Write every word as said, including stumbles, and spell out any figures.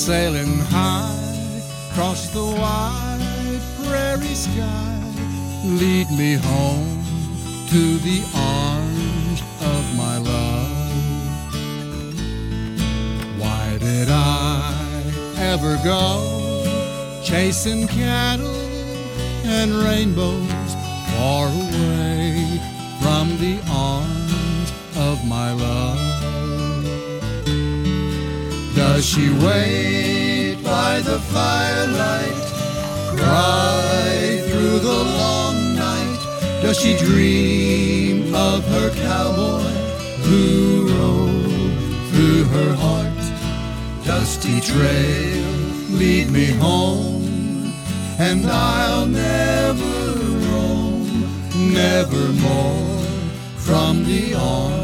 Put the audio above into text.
sailing high across the wide prairie sky. Lead me home to the arms of my love. Why did I ever go chasing cattle and rainbows far away from the arms of my love? Does she wait by the firelight, cry through the long night? Does she dream of her cowboy who rode through her heart? Dusty trail, lead me home, and I'll never roam, nevermore, from the arms